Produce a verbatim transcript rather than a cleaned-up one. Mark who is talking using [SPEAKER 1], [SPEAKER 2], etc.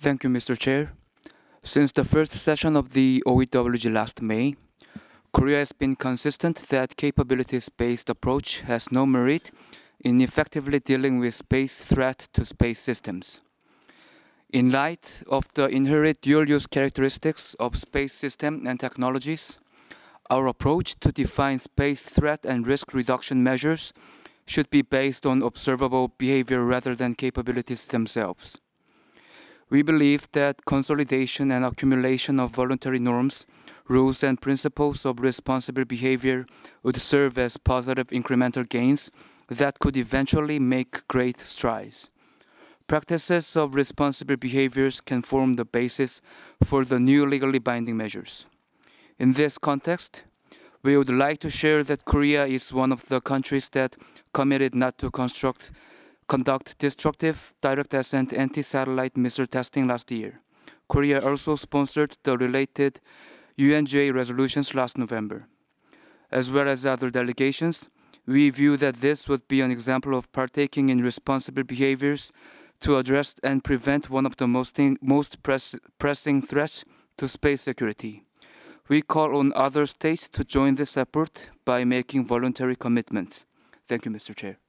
[SPEAKER 1] Thank you, Mister Chair. Since the first session of the O E W G last May, Korea has been consistent that capabilities-based approach has no merit in effectively dealing with space threat to space systems. In light of the inherent dual-use characteristics of space system and technologies, our approach to define space threat and risk reduction measures should be based on observable behavior rather than capabilities themselves. We believe that consolidation and accumulation of voluntary norms, rules, and principles of responsible behavior would serve as positive incremental gains that could eventually make great strides. Practices of responsible behaviors can form the basis for the new legally binding measures. In this context, we would like to share that Korea is one of the countries that committed not to construct conduct destructive direct ascent anti-satellite missile testing last year. Korea also sponsored the related U N G A resolutions last November. As well as other delegations, we view that this would be an example of partaking in responsible behaviors to address and prevent one of the most, most press, pressing threats to space security. We call on other states to join this effort by making voluntary commitments. Thank you, Mister Chair.